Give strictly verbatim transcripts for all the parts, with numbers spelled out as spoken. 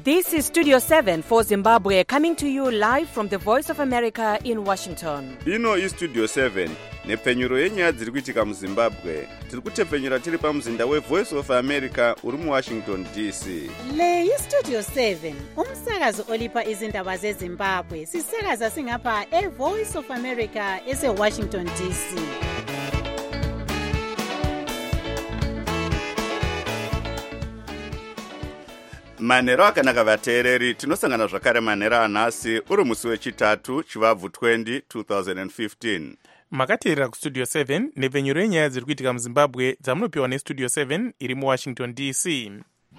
This is Studio seven for Zimbabwe, coming to you live from the Voice of America in Washington. Ino is Studio seven, nepfenyuro yenyaya dziri kuitika muZimbabwe. Tiri kutepfenyura tiri pamuzinda weVoice of America uri muWashington D C. Le iStudio seven, umsakazo olipa izindaba zeZimbabwe. Sisakaza singapha eVoice of America eseWashington D C. Manhero akanaka vateereri, tinosangana zvakare manhero anhasi uri musi wechitatu chivabvu twenty twenty fifteen. Makateerera kuStudio seven nepfenyuro yenyaya dziri kuitika muZimbabwe dzamunopiwa neStudio seven iri muWashington D C.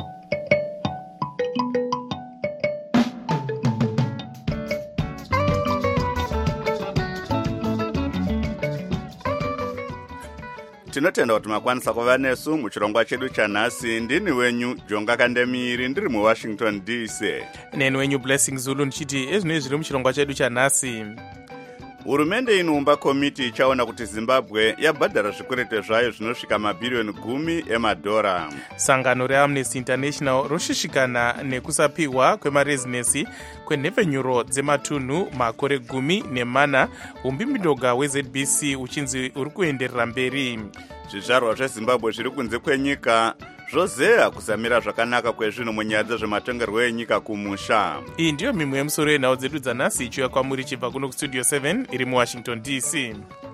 Tinotenda kuti makwanisa kuva nesu muchirongwa chedu chanhasi. Ndini wenyu Jonga Kandemiri ndiri muWashington D C. Neni wenyu Blessing Zulu ndichiti ezvinoi zviri muchirongwa chedu chanhasi. Hurumende inoumba komiti ichaona kuti Zimbabwe yabhadhara zvikwerete zvayo zvinosvika mabhiriyoni gumi emadhora. Sangano reAmnesty International roshishikana nekusapiwa kwemarezinesi kwenhepfenyuro dzematunhu makore gumi nemana, umbimbidoga weZ B C uchinzi uri kuenderera mberi. Zvizvarwa zveZimbabwe zviri kunze kwenyika zvozeya kusamira zvakanaka kwezvino munyaya dzezvematongerwo enyika kumusha. Iyi ndiyo mimwe yemusoro yenhau dzedu dzanhasi ichiuya kwamuri chibva kuno kuStudio seven iri muWashington D C.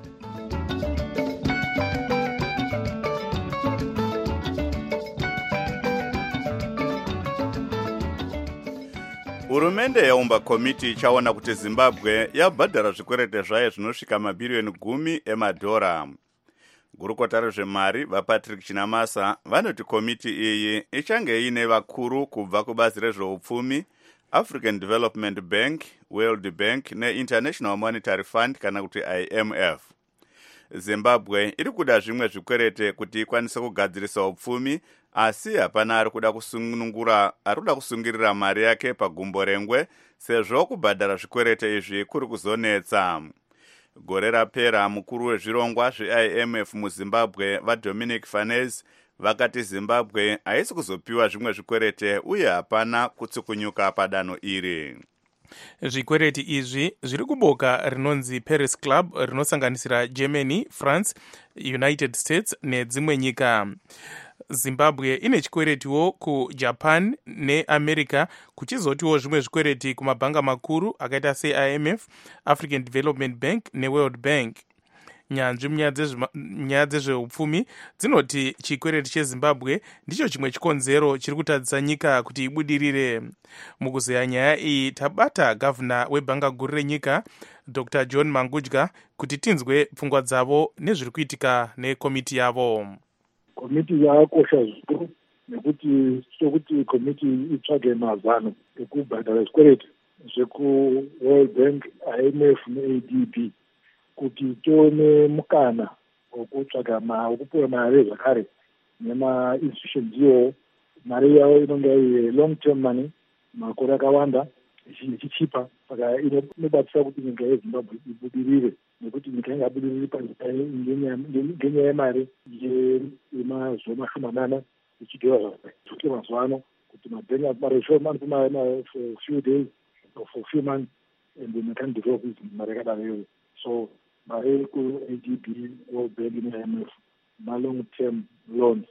Hurumende yaumba komiti ichaona kuti Zimbabwe yabhadhara zvikwerete zvayo zvinosvika mabhiriyoni gumi emadhora. Gurukota rezvemari vaPatrick Chinamasa vanoti komiti iyi ichange ine vakuru kubva kubazi rezveupfumi, African Development Bank, World Bank neInternational Monetary Fund kana kuti I M F. Zimbabwe iri kuda zvimwe zvikwerete kuti ikwanise kugadzirisa upfumi, asi hapana ari kuda kusunungura ari kuda kusungirira mari yake pagumbo rengwe, sezvo kubhadhara zvikwerete izvi kuri kuzonetsa. Gore rapera mukuru wezvirongwa zveI M F muZimbabwe vaDominic Farnes vakati Zimbabwe haisi kuzopiwa zvimwe zvikwerete uye hapana kutsukunyuka padanho iri. Zvikwereti izvi zviri kuboka rinonzi Paris Club rinosanganisira Germany, France, United States nedzimwe nyika. Zimbabwe ine chikweretiwo kuJapan neAmerica, kuchizotiwo zvimwe zvikwereti kumabhanga makuru akaita seI M F, African Development Bank neWorld Bank. Nyanzvi munyaya dzezveupfumi dzinoti chikwereti cheZimbabwe ndicho chimwe chikonzero chiri kutadzisa nyika kuti ibudirire. Mukuzeya nyaya iyi tabata gavhuna webhanga guru renyika Doctor John Mangudya kuti tinzwe pfungwa dzavo nezviri kuitika nekomiti yavo. Komiti yakosha zvikuru nekuti sokuti komiti itsvage mazano ekubhadhara zvikwereti zvekuWorld Bank, I M F neA D B kuti tione mukana wekutsvaga wekupiwa mari zvakare nemainstitutions iwo. Mari yavo inonge iri long term money, makore akawanda ichichipa, saka inobatsira kuti nyika yeZimbabwe ibudirire, nekuti nyika ingabudiriri ngenyaya yemari yemazuva mashomanana ichidhora zvakare mazuva ano kuti mabhengi mari shoma for few days or for few months and then can develop mari yakadaro iyoyo. So mari kuA D B, World Bank neI M F ma-long term loans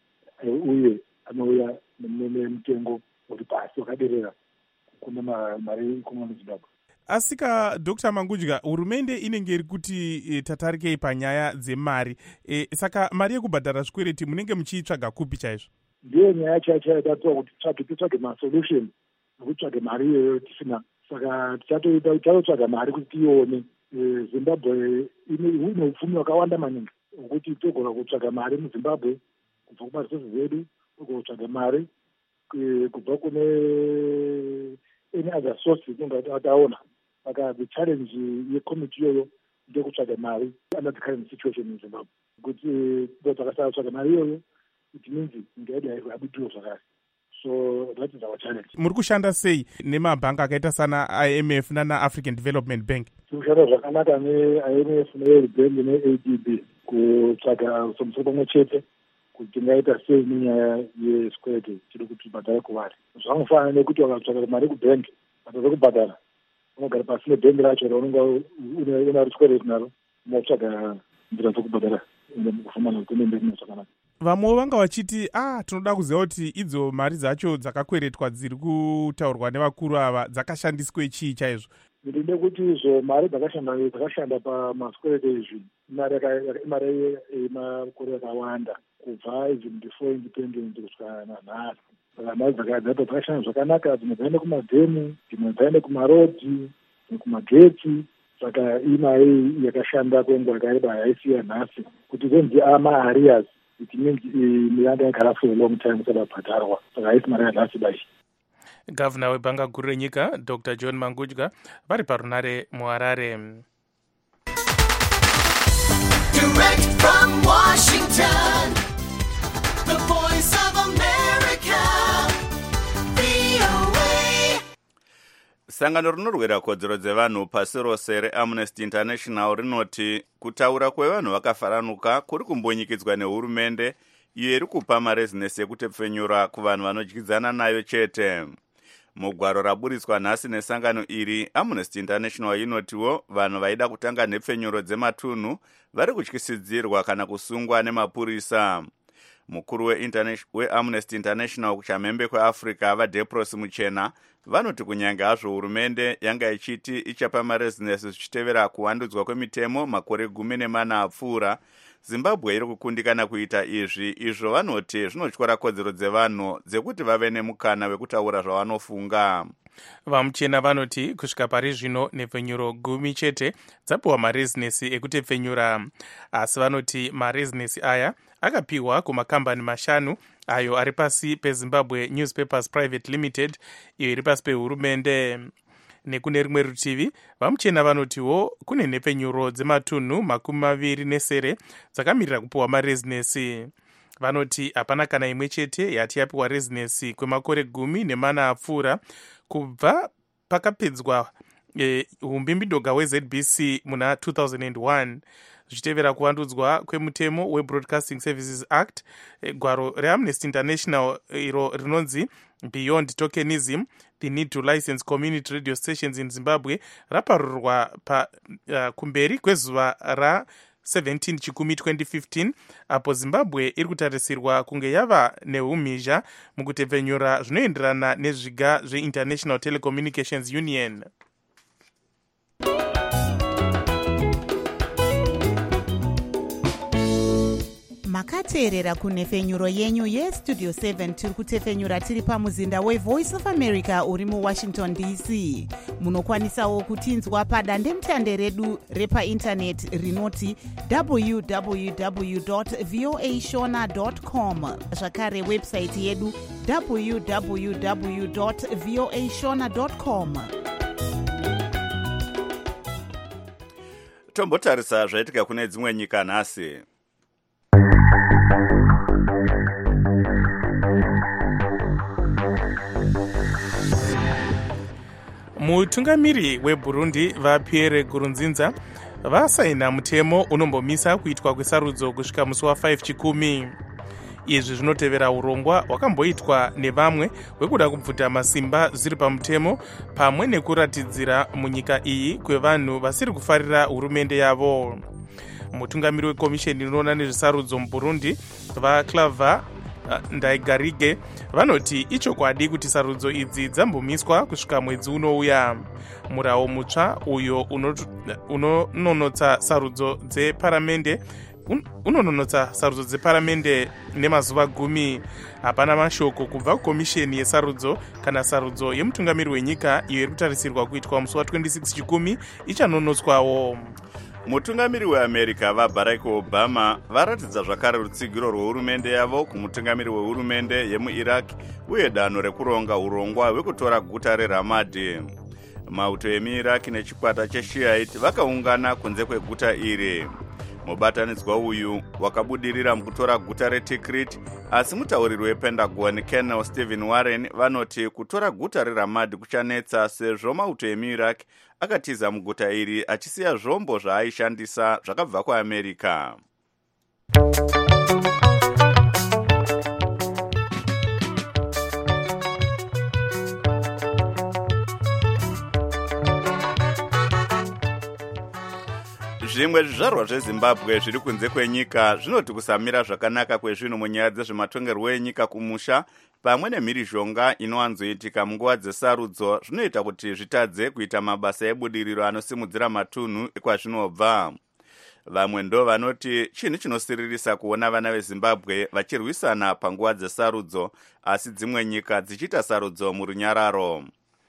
uye anouya nemutengo uri pasi wakaderera kuna mari kumwe muZimbabwe. Asika Doctor Mangudya, hurumende inenge iri kuti e, tatarikei panyaya dzemari. E, saka mari yekubhadhara zvikwereti munenge muchiitsvaga kupi chaizvo? Ndiyo nyaya chacho yatatoa kuti tsvage titsvage masolution nekutsvage mari iyoyo tisina. Saka tichatoita tichatsvaga mari kuti tione. E, Zimbabwe ine upfumi hwakawanda maningi hwekuti togona kutsvaga mari muZimbabwe kubva kumaresources edu, togona kutsvaga mari kubva kune any other sources inonga taona. Saka the challenge yekomiti iyoyo ndekutsvaga mari under the current situation in Zimbabwe. Kuti ndotakasaa tsvaga mari iyoyo, it means nyika yedu haibudiriwo zvakare. So that is our challenge. Muri kushanda sei nemabhanga akaita sana I M F nana African Development Bank? Tikushanda zvakanaka neI M F neWorld Bank neA D B kutsvaga somusoro pamwe chete kuti tingaita sei nenyaya yesikweleti chiri kuti tibhadhare kuvari. Zvanofanana nekuti wakatsvaka mari kubhengi patadza kubhadhara unogara pasi nebhengi racho raunonga unaro sikweleti naro unotsvaga nzira dzokubhadhara kufamba nokuende mberi zvakanaka. Vamwe vanga vachiti ah tinoda kuziva kuti idzo mari dzacho dzakakweretwa dziri kutaurwa nevakuru ava dzakashandiswe chii chaizvo. Ndinde kuti izvo mari dzakashanda dzakashanda pamasikweleti izvi imari yemakore akawanda kubva even before independence kusvika nanhasi. Saka mari dzakadzapo dzakashanda zvakanaka, dzimwe dzaende kumadhemu, dzimwe dzaende kumarodhi nekumagetsi. Saka imari yakashanda kwenguva yakareba haisiya nhasi kuti zenzi ama-areas it means yanga yagara for a long time kusabhabhadharwa, saka haisi mari yanhasi dai. Gavana webhanga guru renyika Doctor John Mangudya vari parunare muHarare. Direct from Washington, the voice of America, V O A. Sangano rinorwira kodzero dzevanhu pasi rose reAmnesty International rinoti kutaura kwevanhu vakafaranuka kuri kumbonyikidzwa nehurumende iyo iri kupa marezinesi ekutepfenyura kuvanhu vanodyidzana nayo chete. Mugwaro raburitswa nhasi nesangano iri, Amnesty International inotiwo vanhu vaida kutanga nhepfenyuro dzematunhu vari kutyisidzirwa kana kusungwa nemapurisa. Mukuru weAmnesty International kuchamhembe kweAfrica vaDepros Muchena vanoti kunyange hazvo hurumende yanga ichiti ichapa marezinesi zvichitevera kuwandudzwa kwemitemo makore gumi nemana apfuura, Zimbabwe iri kukundikana kuita izvi. Izvo vanoti zvinotyora kodzero dzevanhu dzekuti vave nemukana wekutaura zvavanofunga. Vamuchena vanoti kusvika pari zvino nhepfenyuro gumi chete dzapiwa marezinesi ekutepfenyura, asi vanoti marezinesi aya akapiwa kumakambani mashanu ayo ari pasi peZimbabwe Newspapers Private Limited iyo iri pasi pehurumende. Nekune rimwe rutivi vamuchena vanotiwo kune nhepfenyuro dzematunhu makumi maviri nesere dzakamirira kupiwa marezinesi. Vanoti hapana kana imwe chete yati yapiwa rezinesi kwemakore gumi nemana apfuura kubva pakapedzwa e, umbimbidoga hweZ B C muna two thousand one. Zvichitevera kuvandudzwa kwemutemo weBroadcasting Services Act, e, gwaro reAmnesty International iro rinonzi Beyond Tokenism, the need to license community radio stations in Zimbabwe raparurwa pa uh, kumberi kwezuva ra seventeen chikumi twenty fifteen, apo Zimbabwe iri kutarisirwa kunge yava neumhizha mukutepfenyura zvinoenderana nezviga zveInternational Telecommunications Union. Makateerera kunhepfenyuro yenyu yestudio seven tiri kutepfenyura tiri pamuzinda weVoice of America uri muWashington D C. Munokwanisawo kutinzwa padandemutande redu repaindaneti rinoti w w w dot voa shona dot com, zvakare website yedu w w w dot voa shona dot com. Tombotarisa zvaitika kune dzimwe nyika nhasi. Mutungamiri weBurundi vaPierre Nkurunziza vasaina mutemo unombomisa kuitwa kwesarudzo kusvika musi wa five chikumi. Izvi zvinotevera urongwa hwakamboitwa nevamwe wekuda kubvuta masimba zviri pamutemo pamwe nekuratidzira munyika iyi kwevanhu vasiri kufarira hurumende yavo. Mutungamiri wekomisheni inoona nezvesarudzo muBurundi vaClaver Ndaigarige vanoti ichokwadi kuti sarudzo idzi dzambomiswa kusvika mwedzi unouya. Murawo mutsva uyo unononotsa sarudzo dzeparamende unononotsa sarudzo dzeparamende nemazuva gumi. Hapana mashoko kubva kukomisheni yesarudzo kana sarudzo yemutungamiri wenyika iyo iri kutarisirwa kuitwa musi wa twenty-six chikumi ichanonotswawo. Mutungamiri weAmerica vaBarack Obama varatidza zvakare rutsigiro rwehurumende yavo kumutungamiri wehurumende yemuIraq uye danho rekuronga urongwa hwekutora guta reRamadi. Mauto emuIraq nechikwata cheShiite vakaungana kunze kweguta iri. Mubatanidzwa uyu wakabudirira mukutora guta reTikrit, asi mutauriri wePentagon Colonel Stephen Warren vanoti kutora guta reRamadi kuchanetsa sezvo mauto emuIraq akatiza muguta iri achisiya zvombo zvaaishandisa zvakabva kuAmerica. zvimwe zvizvarwa zvezimbabwe zviri kunze kwenyika zvinoti kusamira zvakanaka kwezvinhu munyaya dzezvematongerwo enyika kumusha pamwe nemhirizhonga inowanzoitika munguva dzesarudzo zvinoita kuti zvitadze kuita mabasa ebudiriro anosimudzira matunhu ekwazvinobva. Vamwe ndo vanoti chinhu chinosiririsa kuona vana vezimbabwe vachirwisana panguva dzesarudzo asi dzimwe nyika dzichiita sarudzo murunyararo.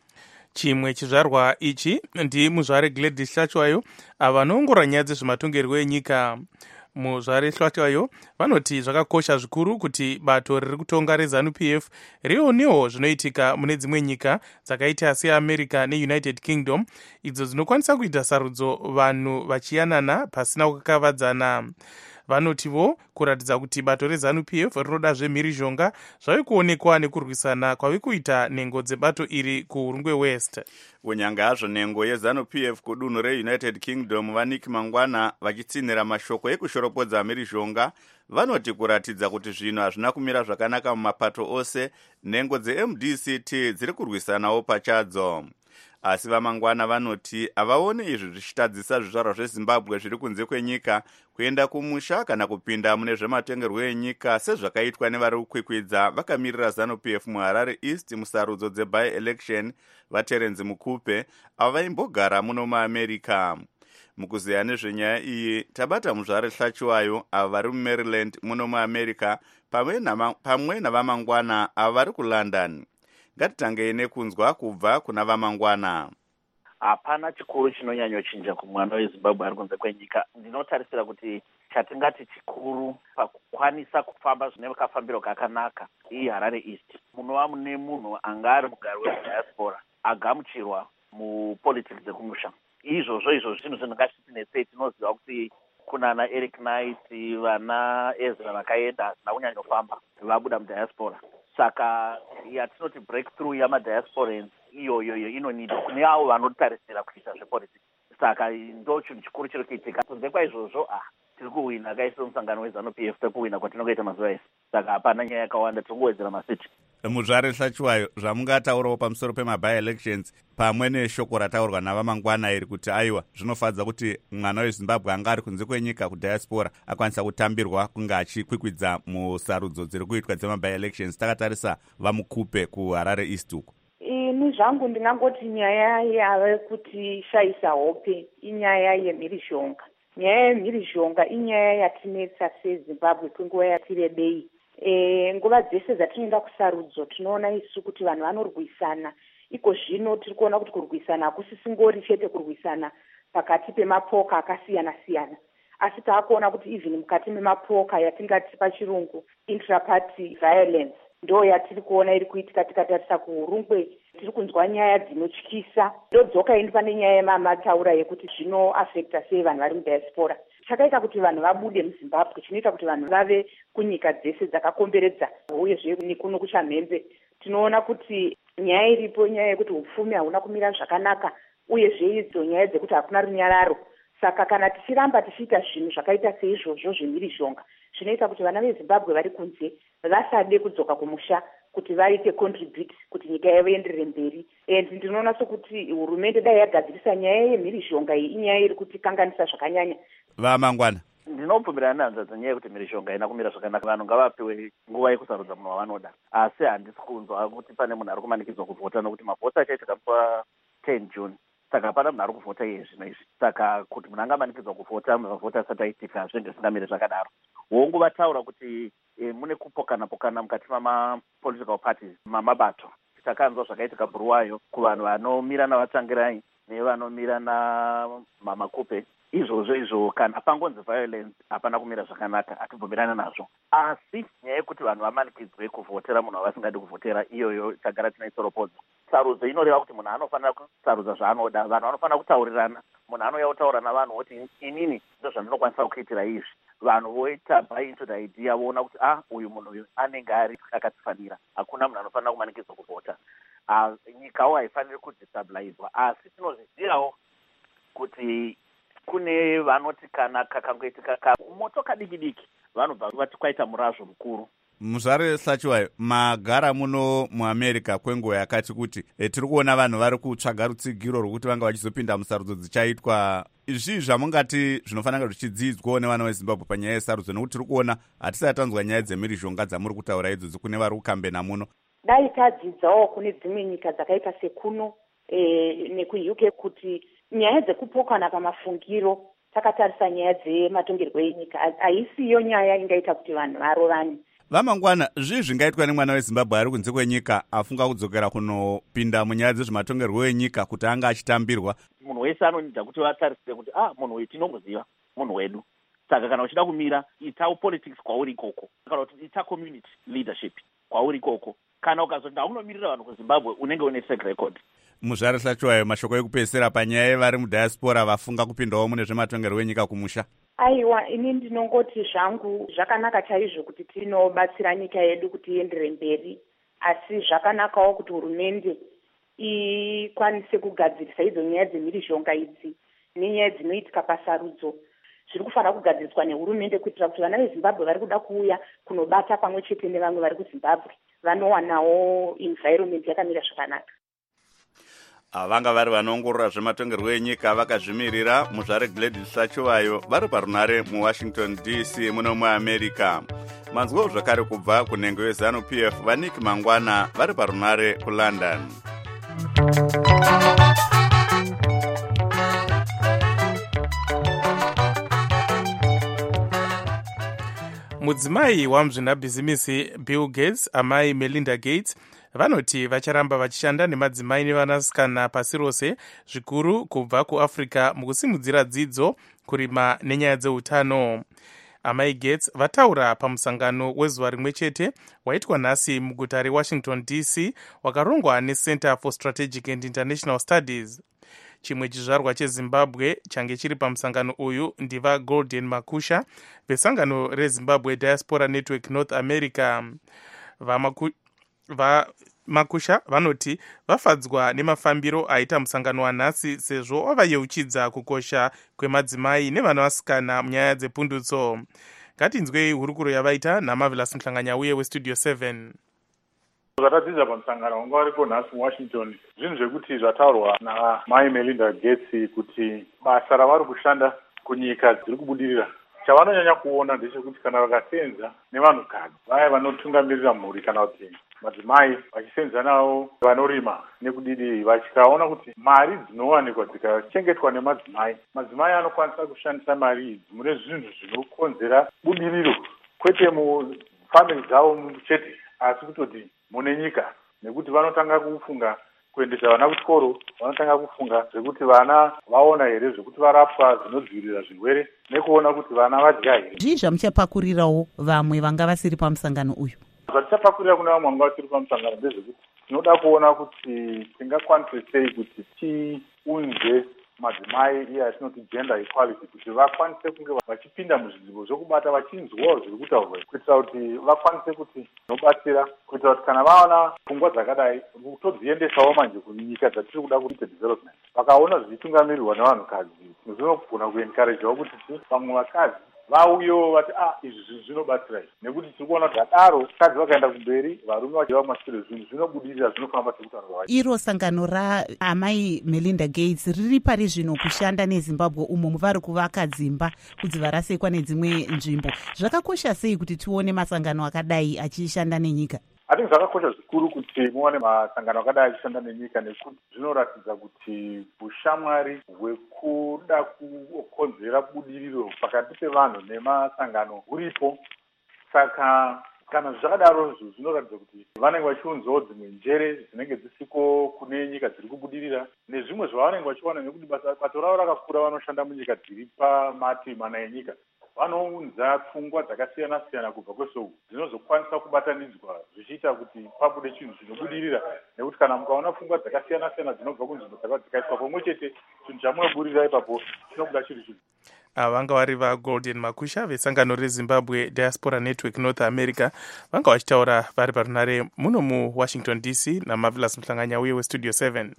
Chimwe chizvarwa ichi ndi muzvare Gladys Hlachwayo avanoongorora nyaya dzezvematongerwo enyika. Muzvare Hlachwayo vanoti zvakakosha zvikuru kuti bato riri kutonga reZANU P F rionewo zvinoitika mune dzimwe nyika dzakaita seAmerica neUnited Kingdom idzo dzinokwanisa kuita sarudzo vanhu vachiyanana pasina kukakavadzana. Vanotivo kuratidza kuti bato reZANU P F rinoda zvemhirizhonga zvave kuonekwa nekurwisana kwave kuita nhengo dzebato iri kuhurungwe West. Kunyange hazvo nhengo yeZANU P F kudunhu reUnited Kingdom vaniki mangwana vachitsinira mashoko ekushoropodza mhirizhonga vanoti kuratidza kuti zvinhu hazvina kumira zvakanaka mumapato ose, nhengo dzeM D C T dziri kurwisanawo pachadzo. Asi vamangwana vanoti avaone izvi zvichitadzisa zvizvarwa zveZimbabwe zviri kunze kwenyika kuenda kumusha kana kupinda mune zvematongerwo enyika sezvakaitwa nevari kukwikwidza vakamirira ZANU P F muHarare East musarudzo dzeby election vaTerence Mukupe avo vaimbogara muno muAmerica. Mukuzeya nezvenyaya iyi tabata muzvare Hlachwayo avo vari muMaryland muno muAmerica pamwe navamangwana avo vari kuLondon. Ngatitange nekunzwa kubva kuna vamangwana. Hapana chikuru chinonyanyochinja kumwana weZimbabwe ari kunze kwenyika. Ndinotarisira kuti chatingati chikuru pakukwanisa kufamba zvine kafambiro kakanaka iHarare East. Munova mune munhu anga ari mugari wediaspora agamuchirwa mupolitics dzekumusha. Izvozvo izvozvo zvinhu zvinotinetsei. Tinoziva kuti kunana Eric Knight, vana Ezra vakaenda hasina kunyanyofamba vabuda mudiaspora. Saka yatinoti breakthrough yamadiasporans iyoyo inonida kune avo vanotarisira kuita zvepolitics. Saka ndo chinhu chikuru chiri kuitika. Kunze kwaizvozvo ah tiri kuwina kaisa musangano weZANU P F tekuwina kwatinongoita mazuva ese. Saka hapana nyaya yakawanda, tingowedzera masiti. Muzvare Hlachwayo, zvamungataurawo pamusoro pemaby elections pamwe neshoko rataurwa navamangwana iri kuti aiwa zvinofadza kuti mwana weZimbabwe anga ari kunze kwenyika kudiaspora akwanisa kutambirwa kunge achikwikwidza musarudzo dziri kuitwa dzemaby elections. Takatarisa vamukupe kuHarare East uko. Ini zvangu ndingangoti nyaya yave kuti shaisa hope inyaya yemhirizhonga. Nyaya yemhirizhonga inyaya yatinetsa seZimbabwe kwenguva yatirebei. E, nguva dzese dzatinoenda kusarudzo tinoona isu kuti vanhu vanorwisana. Iko zvino tiri kuona kuti kurwisana hakusisingori chete kurwisana pakati pemapoka akasiyana siyana, asi taakuona kuti even mukati memapoka yatingati pachirungu intraparty violence ndo yatiri kuona iri kuitika. Tikatarisa kuhurungwe tiri kunzwa nyaya dzinotyisa. Ndodzoka indi pane nyaya yamamataura yekuti zvinoafekta sei vanhu vari mudiaspora. Chakaita kuti vanhu vabude muZimbabwe chinoita kuti vanhu vave kunyika dzese dzakakomberedza uyezve nekuno kuchamhembe. Tinoona kuti nyaya iripo nyaya yekuti upfumi hauna kumira zvakanaka uyezve idzo nyaya dzekuti hakuna runyararo. Saka kana tichiramba tichiita zvinhu zvakaita seizvozvo zvemhirizhonga zvinoita kuti vana veZimbabwe vari kunze vasade kudzoka kumusha kuti vaite contribute kuti nyika yavo ienderere mberi. And ndinoona sokuti hurumende dai yagadzirisa nyaya yemhirizhonga iyi inyaya iri kutikanganisa zvakanyanya. Vamangwana, ndinobvumirana nadzo dzanyaya yekuti mhirizhonga ina kumira zvakanaka. Vanhu ngavapiwe nguva yekusarudza munhu wavanoda, asi handisi kunzwa kuti pane munhu ari kumanikidzwa kuvhota nokuti mavhota achaitika pa ten June. Saka hapana munhu ari kuvhota iye zvino izvi. Saka kuti munhu angamanikidzwa kuvhota mavhota asati aitika zvinge zvisingamiri zvakadaro. Hongu vataura kuti e, mune kupokana pokana mukati mamapolitical parties mamabato. Takanzwa zvakaitika Buluwayo kuvanhu vanomira naVatsvangirai nevanomira naMamakupe. Izvozvo izvo kana pangonzi violence hapana kumira zvakanaka, hatibvumirana nazvo. Asi nyaya yekuti vanhu vamanikidzwe kuvhotera munhu wavasingadi kuvhotera iyoyo tagara tinaitsoropodza. Sarudzo inoreva kuti munhu anofanira kusarudza zvaanoda, vanhu vanofanira kutaurirana. Munhu anouya kutaura navanhu woti inini ndo zvandinokwanisa kuitira izvi. Vanhu voita buy into the idea voona kuti ah uyu munhu uyu anenge ari akatifanira. Hakuna munhu anofanira kumanikidzwa kuvhota. Ah nyikawo haifaniri kudestabilizwa, asi tinozvizivawo kuti kune vanoti kana kakangoitika kamoto kadiki diki vanobva vati kwaita murazvo mukuru. Muzvare Hlachwayo, magara muno muAmerica kwenguva yakati kuti e, tiri kuona vanhu vari kutsvaga rutsigiro rwokuti vanga vachizopinda musarudzo dzichaitwa izvi zvamungati zvinofanira zvichidzidzwawo nevana vezimbabwe panyaya yesarudzo, nekuti tiri kuona hatisati tanzwa nyaya dzemhirizhonga dzamuri kutaura idzodzi kune vari kukambena muno? Dai tadzidzawo kune dzimwe nyika dzakaita sekuno e, neku-U K kuti nyaya dzekupokana pamafungiro takatarisa nyaya dzematongerwo enyika haisiyo nyaya ingaita kuti vanhu varovane. Vamangwana, zvii zvingaitwa nemwana wezimbabwe ari kunze kwenyika afunga kudzokera kunopinda munyaya dzezvematongerwo enyika kuti anga achitambirwa? Munhu wese anonida kuti vatarisire kuti ah munhu uyu tinomuziva munhu wedu, saka kana uchida kumira ita politics kwauri ikoko, kana kuti ita community leadership kwauri ikoko. Kana ukazoti haunomirira vanhu kuzimbabwe unenge une track record. Muzvare Hlachiwayo, mashoko ekupedzisira panyaya yevari mudiaspora vafunga kupindawo mune zvematongerwo enyika kumusha? Aiwa, ini ndinongoti zvangu zvakanaka chaizvo kuti tinobatsira nyika yedu kuti iendere mberi, asi zvakanakawo kuti hurumende ikwanise kugadzirisa idzo nyaya dzemhirizhonga idzi nenyaya dzinoitika pasarudzo. Zviri kufanira kugadziriswa nehurumende kuitira kuti vana vezimbabwe vari kuda kuuya kunobata pamwe chete nevamwe vari kuzimbabwe vanowanawo environment yakamira zvakanaka. Vanga vari vanoongorora zvematongerwo enyika vakazvimirira muzvare Gladys Hlachiwayo vari parunare muWashington D C muno muAmerica. Manzwawo zvakare kubva kunhengo yeZanu P F vaNick Mangwana vari parunare kuLondon. Mudzimai wamuzvinabhizimisi Bill Gates, amai Melinda Gates, vanoti vacharamba vachishanda nemadzimai nevanasikana pasi rose, zvikuru kubva kuAfrica mukusimudzira dzidzo, kurima nenyaya dzeutano. Amai Gates vataura pamusangano wezuva rimwe chete waitwa nhasi muguta reWashington D C wakarongwa neCenter for Strategic and International Studies. Chimwe chizvarwa cheZimbabwe change chiri pamusangano uyu ndiva Golden Makusha vesangano reZimbabwe Diaspora Network North America. Vamaku, va, Makusha vanoti vafadzwa nemafambiro aita musangano wanhasi sezvo wavayeuchidza kukosha kwemadzimai nevanasikana munyaya dzepundutso. Ngatinzwei hurukuro yavaita naMarvelous Mhlanganya uye weStudio seven. Zvatadzidza pamusangano wanga waripo nhasi muWashington zvinhu zvekuti zvataurwa namai Melinda Gates kuti basa ravari kushanda kunyika dziri kubudirira chavanonyanya kuona ndechekuti kana vakasenza nevanhukadzi vaya vanotungamirira mhuri kana kuti madzimai vachisenza navo vanorima nekudidi vachikaona kuti mari dzinowanikwa dzikachengetwa nemadzimai, madzimai anokwanisa kushandisa mari idzi mune zvinhu zvinokonzera budiriro kwete mufamili dzavo chete asi kutoti mune nyika, nekuti vanotanga kufunga kuendesa vana kuchikoro, vanotanga kufunga zvekuti vana vaona here zvekuti varapwa zvinodzivirira zvirwere nekuona kuti vana vadya here. Zvii zvamuchapakurirawo vamwe vanga vasiri pamusangano uyu? Zvatichapakurira kuna vamwe vanga vasiri pamusangano ndezvekuti tinoda kuona kuti tingakwanise sei kuti tiunze madzimai iye atinoti gender equality kuti vakwanise kunge vachipinda muzvinzvimbo zvokubata vachinzwawo zviri kutaurwa kuitira kuti vakwanise kuti nobatsira kuitira kuti kana vaona pfungwa dzakadai todziendesawo manje kunyika dzatiri kuda kuita development vakaona zvichitungamirirwa nevanhukadzi zvinogona kuencouragewo kuti vamwe vakadzi vauyewo vati ah izvi zvinobatsira izvi nekuti tiri kuona kuti vadaro kadzi vakaenda kumberi varume vachiva mashure zvinhu zvinobudirira zvinofamba sekutano vavaita. Iro sangano raamai Melinda Gates riri pari zvino kushanda neZimbabwe umo vari kuvaka dzimba kuti varasekwa nedzimwe nzvimbo. Zvakakosha sei kuti tione masangano akadai achishanda nenyika? Ati zvakakosha zvikuru kuti muone masangano akadai achishanda nenyika nekuti zvinoratidza kuti ushamwari hwekuda kukonzera budiriro pakati pevanhu nemasangano huripo. Saka kana zvakadaro zvinoratidza kuti vanenge vachiunzawo dzimwe njere dzinenge dzisiko kune nyika dziri kubudirira nezvimwe zvavanenge vachiwana nekuti bato ravo rakakura vanoshanda munyika dziri pamati mana enyika. Vanounza pfungwa dzakasiyana siyana kubva kwesouku dzinozokwanisa kubatanidzwa zvichiita kuti pabude chinhu chinobudirira nekuti kana mukaona pfungwa dzakasiyana siyana dzinobva kunzvimbo dzakaiswa pamwe chete chinhu chamunoburira ipapo chinobuda chiri chinhu. Vanga vari vaGolden Makusha vesangano reZimbabwe Diaspora Network North America vanga vachitaura vari parunare muno muWashington D C naMarvelous Mhlanganya uye weStudio seven.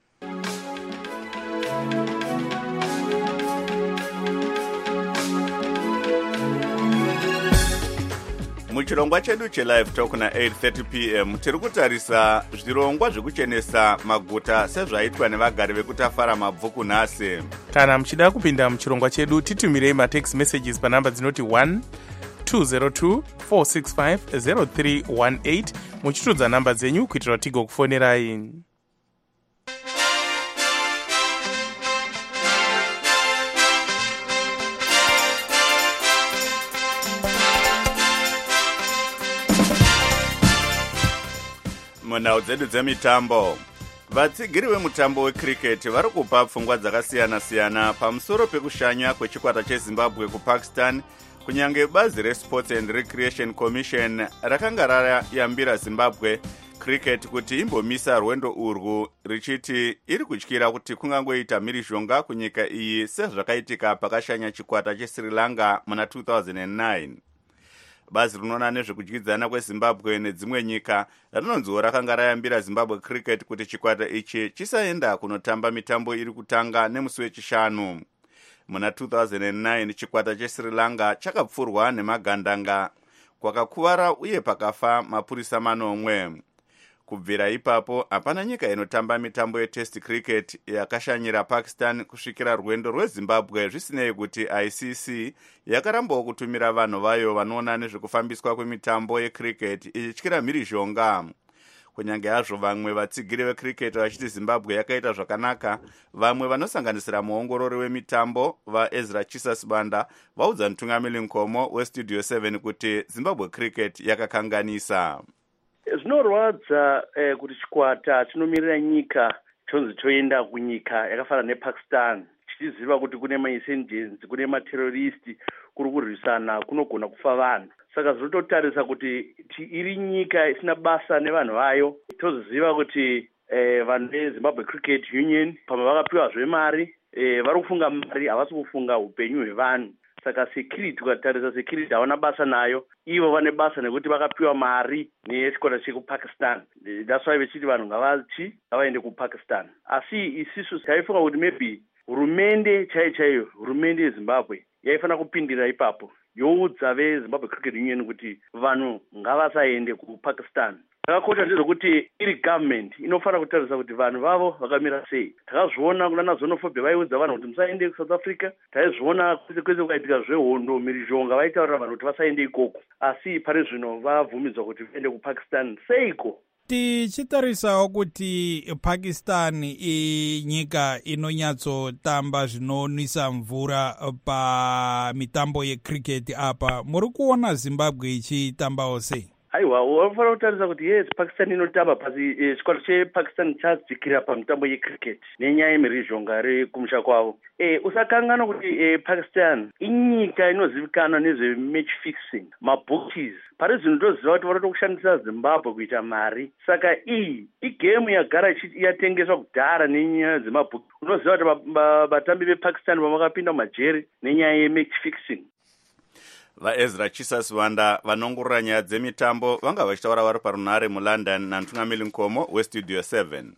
Muchirongwa chedu chelive talk na eight thirty p m tiri kutarisa zvirongwa zvekuchenesa maguta sezvaitwa nevagari vekutafara mabvuku nhasi. kana muchida kupinda muchirongwa chedu titumirei matext messages panhamba dzinoti one two zero two four six five zero three one eight muchitudza nhamba dzenyu kuitira kuti tigokufonerai. munhau dzedu dzemitambo, vatsigiri vemutambo wecricket vari kupa pfungwa dzakasiyana-siyana pamusoro pekushanya kwechikwata chezimbabwe kupakistan, kunyange bazi resports and recreation commission rakanga rayambira zimbabwe cricket kuti imbomisa rwendo urwu richiti iri kutyira kuti kungangoita mhirizhonga kunyika iyi sezvakaitika pakashanya chikwata chesri lanka muna two thousand nine. Bazi rinoona nezvekudyidzana kwezimbabwe nedzimwe nyika rinonziwo rakanga rayambira zimbabwe cricket kuti chikwata ichi chisaenda kunotamba mitambo iri kutanga nemusi wechishanu. Muna two thousand nine chikwata chesri lanka chakapfurwa nemagandanga, kwakakuvara uye pakafa mapurisa manomwe. Kubvira ipapo hapana nyika inotamba mitambo yetest cricket yakashanyira Pakistan kusvikira rwendo rwezimbabwe, zvisinei kuti I C C yakarambawo kutumira vanhu vayo vanoona nezvekufambiswa kwemitambo yecricket ichityira mhirizhonga. Kunyange hazvo vamwe vatsigiri vecricket vachiti zimbabwe yakaita zvakanaka, vamwe vanosanganisira muongorori wemitambo vaEzra Chisasibanda vaudza mutungamiri nkomo westudio seven kuti zimbabwe cricket yakakanganisa. Zvinorwadza eh, kuti chikwata chinomirira nyika chonzi choenda kunyika yakafanana nePakistan chichiziva kuti kune mainsurgents, kune materroristi, kuri kurwisana, kunogona kufa vanhu. Saka zvinototarisa kuti iri nyika isina basa nevanhu vayo. Toziziva kuti eh, vanhu veZimbabwe Cricket Union pamwe vakapiwa zvemari, eh, vari kufunga mari, havasi kufunga upenyu hwevanhu. Saka security, ukatarisa security havana basa nayo, ivo vane basa nekuti vakapiwa mari nechikwata chekupakistan. That's why vechiti vanhu ngavachi ngavaende kupakistan. Asi isisu taifunga kuti maybe hurumende chaiyo chaiyo, hurumende yeZimbabwe yaifanira kupindira ipapo youdza veZimbabwe Cricket Union kuti vanhu ngavasaende kupakistan. Takakosha ndezvokuti iri government inofanira kutarisa kuti vanhu vavo vakamira sei. Takazviona kunana xenophobia vaiudza vanhu kuti musaende kuSouth Africa, taizviona kwese kwese kukaitika zvehondo, mhirizhonga vaitaurira vanhu kuti vasaende ikoko, asi pane zvino vabvumidzwa kuti vaende kupakistan. Seiko? Tichitarisawo kuti Pakistan inyika inonyatsotamba zvinonwisa mvura pamitambo yecricket apa, muri kuona Zimbabwe ichitambawo sei? Aiwa, wanofanira kutarisa kuti yes, Pakistan inotamba pasi chikwata chePakistan chadzikira pamitambo yecricket nenyaya yemhirizhonga rekumusha kwavo. Eh, usakangana kuti eh, Pakistan inyika inozivikanwa nezvematch fixing, mabookies. Pari zvino toziva kuti vanoda kushandisa Zimbabwe kuita mari. Saka iyi igame yagara yatengeswa kudhara nenyaya dzemabookies. Unoziva kuti vatambi vePakistan vamakapinda mumajeri nenyaya yematch fixing. VaEzra Chisasibanda vanongorora nyaya dzemitambo vanga vachitaura vari parunhare muLondon namutungamiri nkomo westudio seven.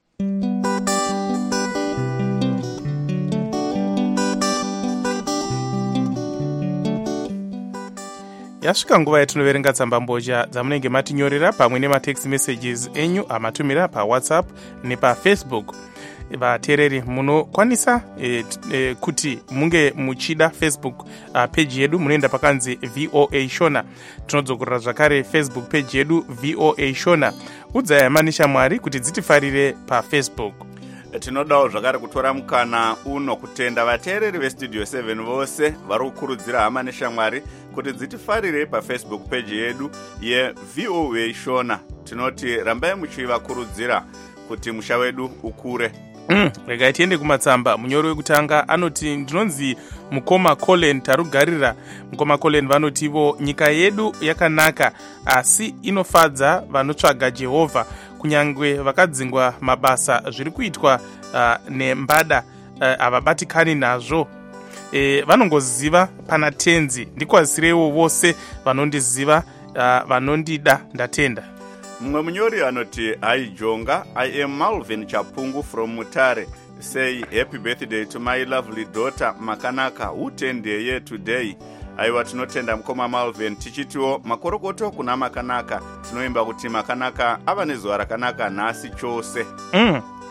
Yasvika nguva yatinoverenga tsamba mbozha dzamunenge matinyorera pamwe nematext messages enyu amatumira paWhatsApp nepafacebook. Vateereri munokwanisa e, e, kuti munge muchida Facebook uh, page yedu munoenda pakanzi V O A Shona. Tinodzokorera zvakare Facebook page yedu V O A Shona. Udzai manisha mwari kuti dzitifarire paFacebook. Tinodawo zvakare kutora mukana uno kutenda vateereri vestudio seven vose vari kukurudzira hama neshamwari kuti dzitifarire paFacebook page yedu ye V O A Shona. Tinoti rambai muchivakurudzira kuti musha wedu ukure. Mm, regai tiende kumatsamba. Munyori wekutanga anoti ndinonzi Mukoma Colin tarugarira. Mukoma Colin vanotivo nyika yedu yakanaka asi inofadza vanotsvaga Jehovha kunyangwe vakadzingwa mabasa zviri kuitwa uh, nembada uh, avabatikani nazvo. E, vanongoziva pana tenzi ndikwazisirewo vose vanondiziva uh, vanondida ndatenda. Mumwe munyori anoti hai jonga, I am Malvin Chapungu from Mutare. Say happy birthday to my lovely daughter Makanaka who turned a year today. Aiwa tinotenda mukoma Malvin tichitiwo makorokoto kuna Makanaka. Tinoimba kuti Makanaka ava nezuva rakanaka nhasi chose. Mm.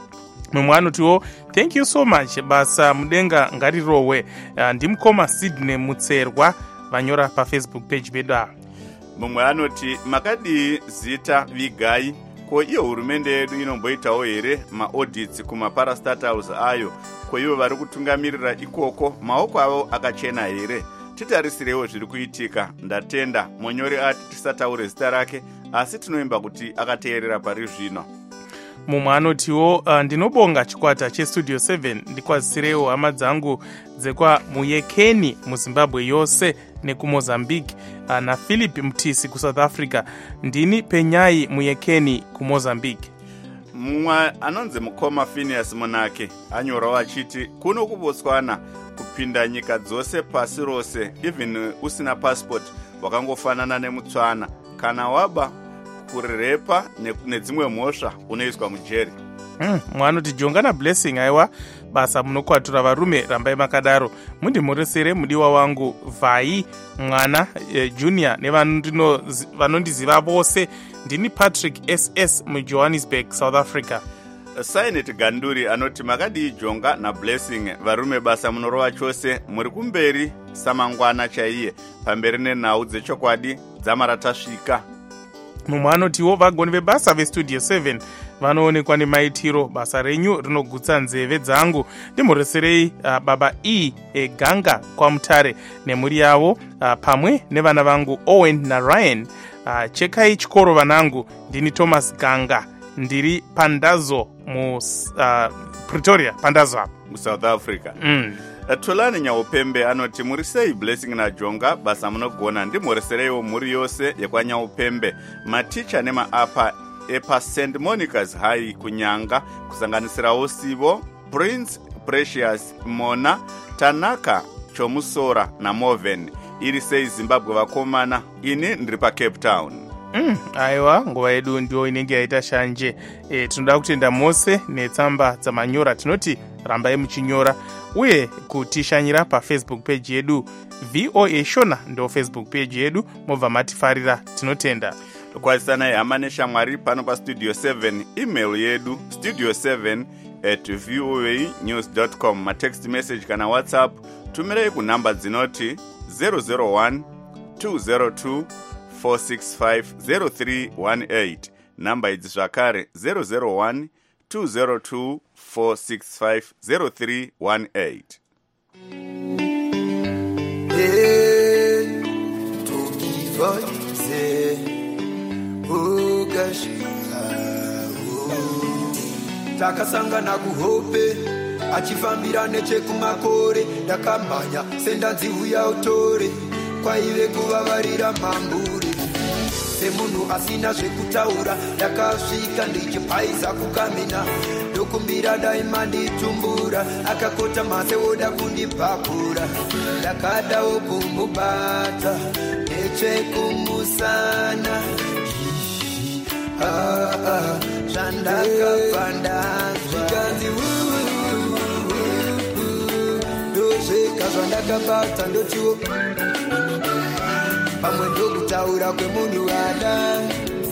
mumwe anotiwo thank you so much, basa mudenga ngarirohwe. Uh, ndimukoma Sydney Mutserwa vanyora pafacebook page pedu apa. Mumwe anoti makadii zita vigai, ko iyo hurumende yedu inomboitawo here maaudits kumaparastatals ayo, ko ivo vari kutungamirira ikoko maoko avo akachena here? Titarisirewo zviri kuitika. Ndatenda munyori ati tisataure zita rake, asi tinoimba kuti akateerera pari zvino. Mumwe anotiwo uh, ndinobonga chikwata chestudio seven ndikwazisirewo hama dzangu dzekwa muyekeni muzimbabwe yose nekumozambique, uh, naphilip Mtisi kusouth Africa. Ndini Penyai muyekeni kumozambique. Mumwe anonzi mukoma Phineas Munake anyorawo achiti kuno kubotswana kupinda nyika dzose pasi rose, even usina passport wakangofanana nemutswana, kana waba kurepa nedzimwe mhosva unoiswa mujeri. Mm, mwanoti Jongana Blessing, aiwa basa munokwatura varume, rambai makadaro. Mundimuresere mudiwa wangu Vai mwana eh, Junior nevanondiziva vose. Ndini Patrick S S muJohannesburg, South Africa. Sainet Ganduri anoti makadii Jonga na Blessing, varume basa munorova chose, muri kumberi samangwana chaiye, pamberi nenhau dzechokwadi dzamaratasvika. Mumwe anotiwo vagoni vebasa vestudio seven vanoonekwa nemaitiro, basa renyu rinogutsa nzeve dzangu. Ndimureserei uh, baba E e Ganga kwa Mutare nemhuri yavo, uh, pamwe nevana vangu Owen na Ryan. Uh, chekai chikoro vanangu. Ndini Thomas Ganga, ndiri Pandazo mu uh, Pretoria, Pandazo mu South Africa. Mm. Tolani Nyaupembe anoti murisei Blessing na Jonga basa munogona. Ndimuresereiwo muri yose yekwa Nyaupembe, maticha nemaapa epa Saint Monica's High kunyanga, kusanganisirawo Sivo, Prince Precious Mona, Tanaka Chomusora na Moven. Iri sei Zimbabwe vakomana, ini ndiri pa Cape Town. Mm, aiwa nguva yedu ndio inenge yaita shanje. E, tinoda kutenda mose netsamba dzamanyora, tinoti rambai muchinyora uye kutishanyira pafacebook page yedu V O A Shona ndo Facebook page yedu, mobva matifarira, tinotenda. Kwaisanai hama neshamwari pano pa Studio seven, email yedu studio seven at voa news dot com, ma text message kana WhatsApp tumirei kunamba dzinoti zero zero one two zero two four six five zero three one eight, namba idzi zvakare zero zero one two zero two four six five zero three one eight. Hey, to give all easy. Oh, gosh, oh. Takasangana kuhope achifambira nechekumakore, ndakamhanya sendanziuya utore kwaive kuvavarira mambure semunhu asina zvekutaura. Ndakasvika ndichipaisa kukamina ndokumbira daima nditumbura, akakota mase woda kundipakura. Ndakadawo kumubata nechekumusana, ah, ah, zvandakapanda zvikanzi ndozveka zvandakabata ndotiwo pamwe ndokutaura kwemunhu ada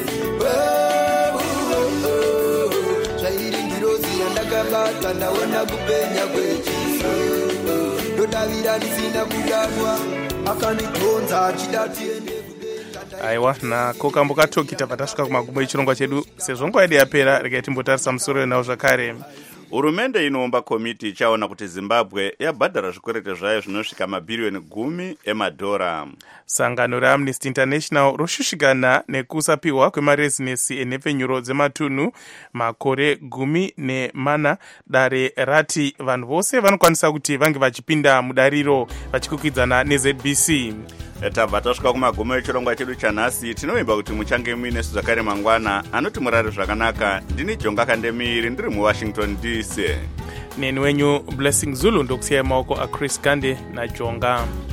zvairi ndirozi yandakabata, ndaona kupenya kwechiso ndodavira ndisina kudanwa, akandidhonza achida tiende. Aiwa nako kambo katokita patasvika kumagumo echirongwa chedu. Sezvo nguva yedu yapera, regai timbotarisa musoro wenawo zvakare. Hurumende inoumba komiti ichaona kuti Zimbabwe yabhadhara zvikwerete zvayo zvinosvika mabhiriyoni gumi emadhora. Sangano reAmnesty International roshushikana nekusapiwa kwemarezinesi enhepfenyuro dzematunhu makore gumi nemana. Dare rati vanhu vose vanokwanisa kuti vange vachipinda mudariro vachikwikwidzaana neZ B C. Tabva tasvika kumagumo echirongwa chedu chanhasi. Tinoimba kuti muchange muinesu zvakare mangwana. Anoti murare zvakanaka. Ndini Jonga Kandemiri, ndiri muWashington D C. Neni wenyu Blessing Zulu ndokusiyai maoko aChris Gande naJonga.